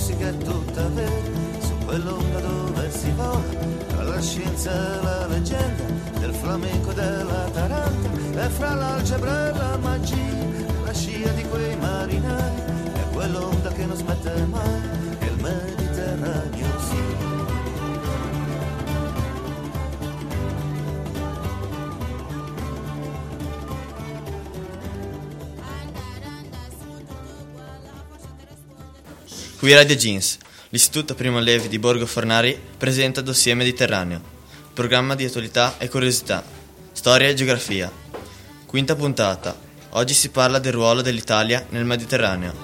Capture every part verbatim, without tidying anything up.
musica è tutta vera, su quell'onda dove si vola, tra la scienza e la leggenda, del flamenco e della taranta, e fra l'algebra e la magia, la scia di quei marinai, è quell'onda che non smette mai, è il Mediterraneo, sì. Qui Radio Jeans, l'Istituto Primo Levi di Borgo Fornari presenta Dossier Mediterraneo, programma di attualità e curiosità, storia e geografia. Quinta puntata. Oggi si parla del ruolo dell'Italia nel Mediterraneo.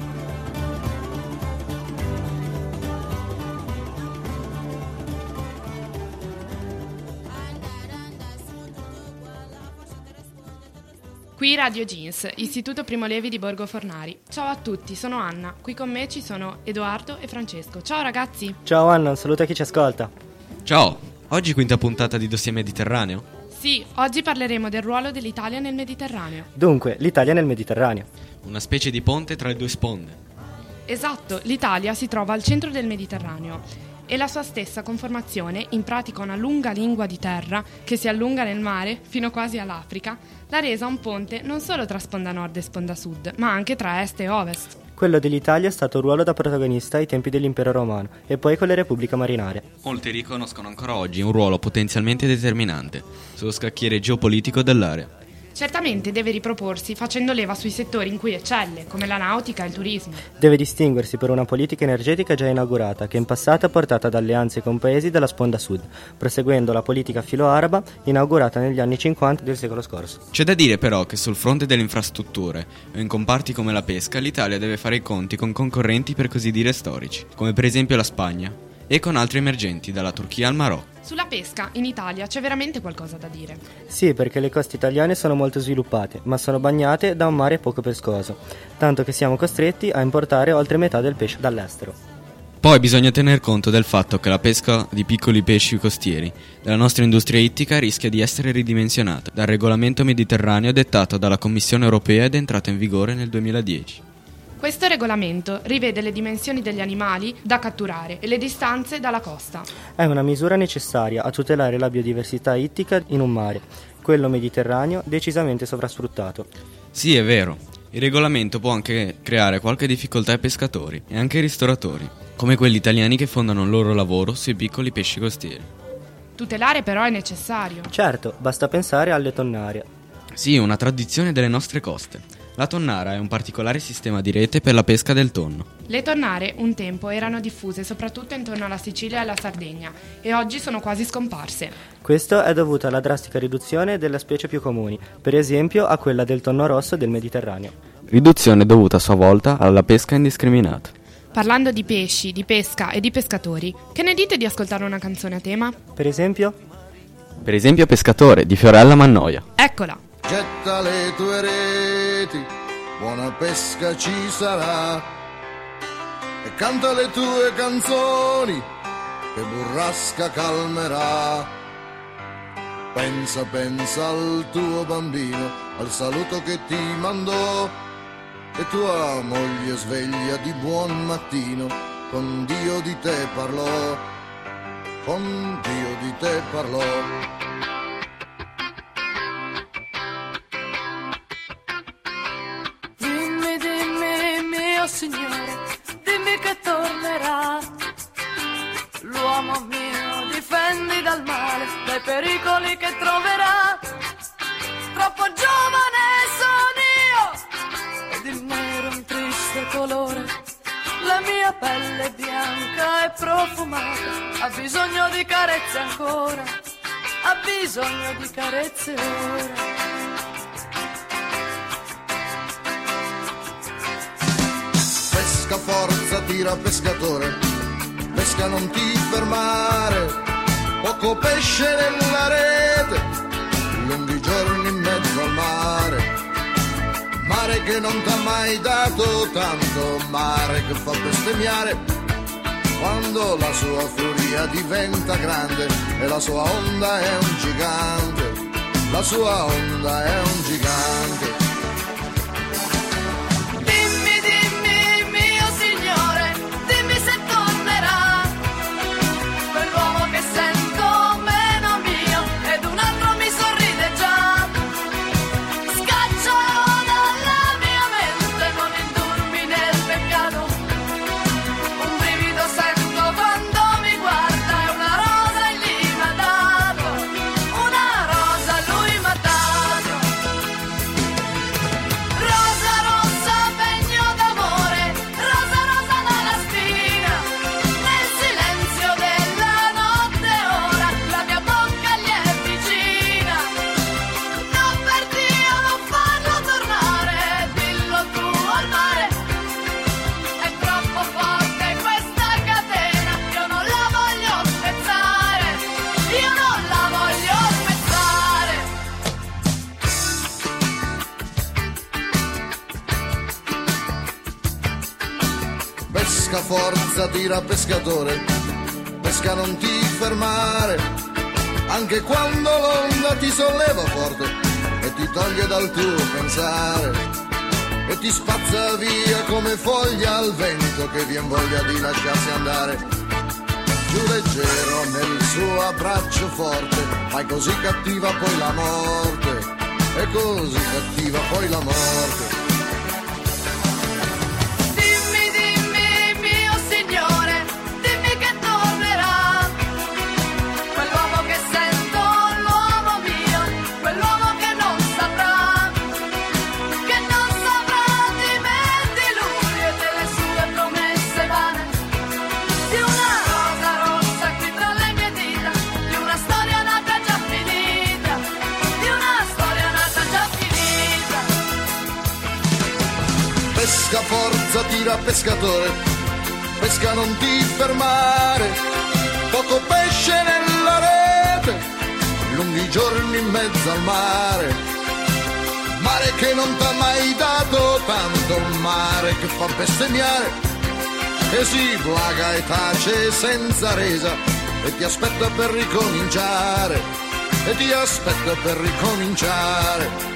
Qui Radio Jeans, Istituto Primo Levi di Borgo Fornari. Ciao a tutti, sono Anna. Qui con me ci sono Edoardo e Francesco. Ciao ragazzi. Ciao Anna, un saluto a chi ci ascolta. Ciao, oggi quinta puntata di Dossier Mediterraneo? Sì, oggi parleremo del ruolo dell'Italia nel Mediterraneo. Dunque, l'Italia nel Mediterraneo. Una specie di ponte tra le due sponde. Esatto, l'Italia si trova al centro del Mediterraneo e la sua stessa conformazione, in pratica una lunga lingua di terra che si allunga nel mare fino quasi all'Africa, l'ha resa un ponte non solo tra sponda nord e sponda sud, ma anche tra est e ovest. Quello dell'Italia è stato un ruolo da protagonista ai tempi dell'Impero Romano e poi con le repubbliche marinare. Molti riconoscono ancora oggi un ruolo potenzialmente determinante sullo scacchiere geopolitico dell'area. Certamente deve riproporsi facendo leva sui settori in cui eccelle, come la nautica e il turismo. Deve distinguersi per una politica energetica già inaugurata, che in passato ha portato ad alleanze con paesi della sponda sud, proseguendo la politica filo-araba inaugurata negli anni cinquanta del secolo scorso. C'è da dire però che sul fronte delle infrastrutture o in comparti come la pesca, l'Italia deve fare i conti con concorrenti per così dire storici, come per esempio la Spagna, e con altri emergenti, dalla Turchia al Marocco. Sulla pesca, in Italia, c'è veramente qualcosa da dire. Sì, perché le coste italiane sono molto sviluppate, ma sono bagnate da un mare poco pescoso, tanto che siamo costretti a importare oltre metà del pesce dall'estero. Poi bisogna tener conto del fatto che la pesca di piccoli pesci costieri della nostra industria ittica rischia di essere ridimensionata dal regolamento mediterraneo dettato dalla Commissione europea ed entrato in vigore nel duemiladieci. Questo regolamento rivede le dimensioni degli animali da catturare e le distanze dalla costa. È una misura necessaria a tutelare la biodiversità ittica in un mare, quello mediterraneo, decisamente sovrasfruttato. Sì, è vero. Il regolamento può anche creare qualche difficoltà ai pescatori e anche ai ristoratori, come quelli italiani che fondano il loro lavoro sui piccoli pesci costieri. Tutelare però è necessario. Certo, basta pensare alle tonnarie. Sì, una tradizione delle nostre coste. La tonnara è un particolare sistema di rete per la pesca del tonno. Le tonnare un tempo erano diffuse soprattutto intorno alla Sicilia e alla Sardegna e oggi sono quasi scomparse. Questo è dovuto alla drastica riduzione delle specie più comuni, per esempio a quella del tonno rosso del Mediterraneo. Riduzione dovuta a sua volta alla pesca indiscriminata. Parlando di pesci, di pesca e di pescatori, che ne dite di ascoltare una canzone a tema? Per esempio? Per esempio Pescatore di Fiorella Mannoia. Eccola! Getta le tue reti, buona pesca ci sarà, e canta le tue canzoni, che burrasca calmerà. Pensa, pensa al tuo bambino, al saluto che ti mandò, e tua moglie sveglia di buon mattino, con Dio di te parlò, con Dio di te parlò. Signore, dimmi che tornerà. L'uomo mio, difendi dal male, dai pericoli che troverà. Troppo giovane sono io, ed il nero è un triste colore. La mia pelle è bianca e profumata, ha bisogno di carezze ancora, ha bisogno di carezze ora. Pesca forza, tira pescatore, pesca non ti fermare, poco pesce nella rete, lunghi giorni in mezzo al mare, mare che non t'ha mai dato tanto, mare che fa bestemmiare, quando la sua furia diventa grande, e la sua onda è un gigante, la sua onda è un gigante. Dimmi, dimmi, mio signore, dimmi pesca forza, tira pescatore, pesca non ti fermare, anche quando l'onda ti solleva forte e ti toglie dal tuo pensare e ti spazza via come foglia al vento che vien voglia di lasciarsi andare. Giù leggero nel suo abbraccio forte, fai così cattiva poi la morte, e così cattiva poi la morte. Pesca forza, tira pescatore, pesca non ti fermare, poco pesce nella rete, lunghi giorni in mezzo al mare, mare che non t'ha mai dato tanto, mare che fa bestemmiare, che si plaga e tace senza resa, e ti aspetta per ricominciare, e ti aspetta per ricominciare.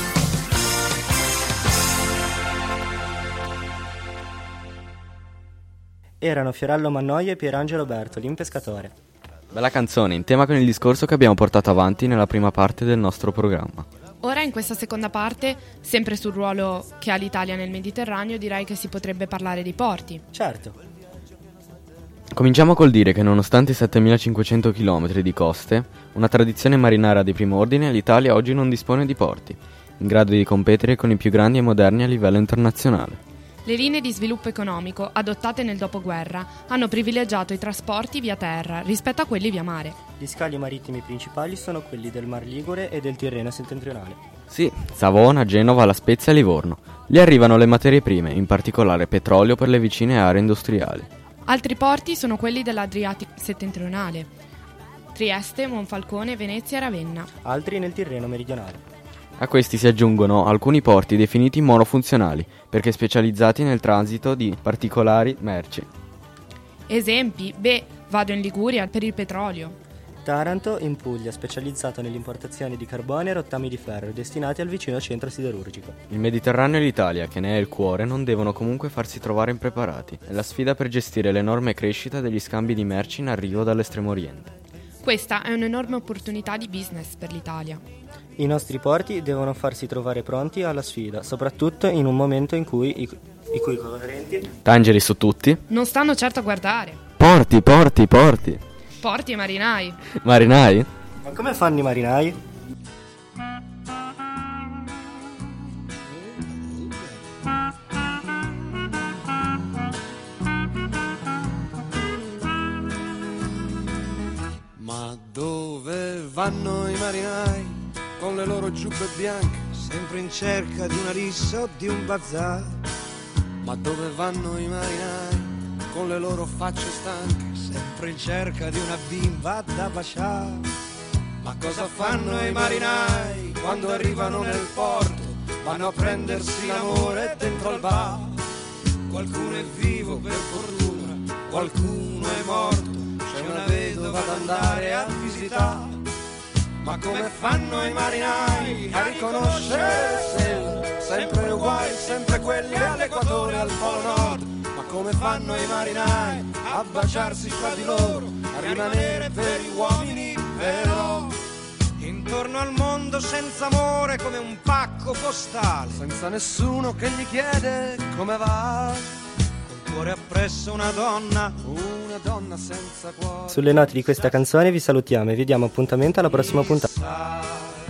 Erano Fiorello Mannoia e Pierangelo Bertoli in Pescatore. Bella canzone, in tema con il discorso che abbiamo portato avanti nella prima parte del nostro programma. Ora in questa seconda parte, sempre sul ruolo che ha l'Italia nel Mediterraneo, direi che si potrebbe parlare dei porti. Certo. Cominciamo col dire che nonostante i settemilacinquecento chilometri di coste, una tradizione marinara di primo ordine, l'Italia oggi non dispone di porti, in grado di competere con i più grandi e moderni a livello internazionale. Le linee di sviluppo economico adottate nel dopoguerra hanno privilegiato i trasporti via terra rispetto a quelli via mare. Gli scali marittimi principali sono quelli del Mar Ligure e del Tirreno settentrionale. Sì, Savona, Genova, La Spezia e Livorno. Lì arrivano le materie prime, in particolare petrolio per le vicine aree industriali. Altri porti sono quelli dell'Adriatico settentrionale: Trieste, Monfalcone, Venezia e Ravenna. Altri nel Tirreno meridionale. A questi si aggiungono alcuni porti definiti monofunzionali, perché specializzati nel transito di particolari merci. Esempi: B. Vado in Liguria per il petrolio. Taranto, in Puglia, specializzato nell'importazione di carbone e rottami di ferro destinati al vicino centro siderurgico. Il Mediterraneo e l'Italia, che ne è il cuore, non devono comunque farsi trovare impreparati. È la sfida per gestire l'enorme crescita degli scambi di merci in arrivo dall'estremo oriente. Questa è un'enorme opportunità di business per l'Italia. I nostri porti devono farsi trovare pronti alla sfida, soprattutto in un momento in cui i, i cui concorrenti tangeri su tutti non stanno certo a guardare. Porti, porti, porti. Porti e marinai. Marinai? Ma come fanno i marinai? Ma dove vanno i marinai con le loro giubbe bianche, sempre in cerca di una rissa o di un bazar? Ma dove vanno i marinai con le loro facce stanche, sempre in cerca di una bimba da baciare? Ma cosa fanno i marinai quando arrivano nel porto? Vanno a prendersi l'amore dentro al bar. Qualcuno è vivo per fortuna, qualcuno è morto, c'è una vedova da andare a visitare. Ma come fanno i marinai a riconoscere se sempre uguali, sempre quelli all'equatore, al polo nord? Ma come fanno i marinai a baciarsi fra di loro, a rimanere veri uomini però? Intorno al mondo senza amore come un pacco postale, senza nessuno che gli chiede come va. Col cuore appresso una donna, una donna senza cuore. Sulle note di questa canzone vi salutiamo e vi diamo appuntamento alla prossima puntata.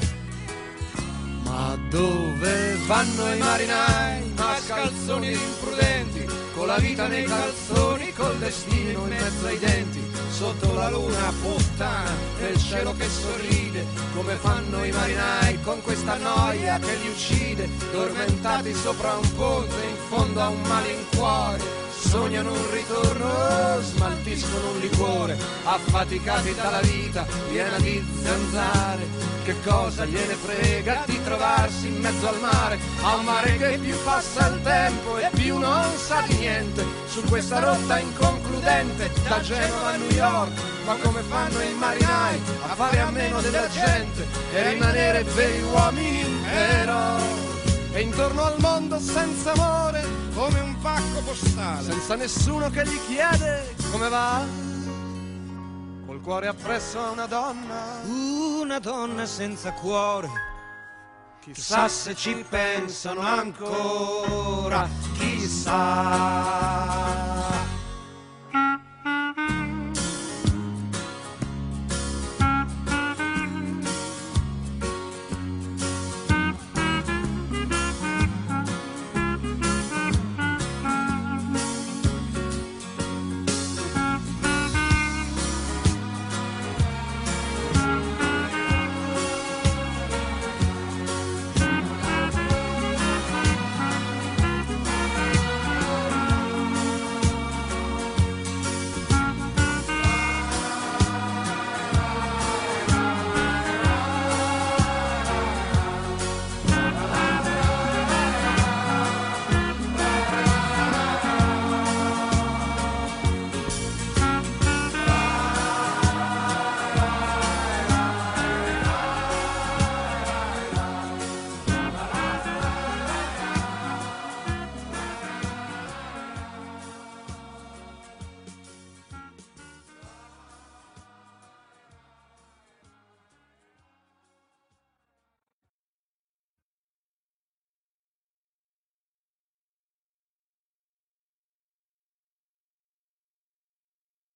Ma dove vanno i marinai, mascalzoni imprudenti, con la vita nei calzoni, col destino in mezzo ai denti, sotto la luna puttana, nel cielo che sorride? Come fanno i marinai con questa noia che li uccide, dormentati sopra un ponte in fondo a un malincuore? Sognano un ritorno, smalti gestiscono un liquore, affaticati dalla vita piena di zanzare. Che cosa gliene frega di trovarsi in mezzo al mare, a un mare che più passa il tempo e più non sa di niente, su questa rotta inconcludente da Genova a New York. Ma come fanno i marinai a fare a meno della gente e rimanere veri uomini eroi? E intorno al mondo senza amore, come un pacco postale, senza nessuno che gli chiede come va, col cuore appresso a una donna, una donna senza cuore. Chissà se ci pensano ancora, chissà.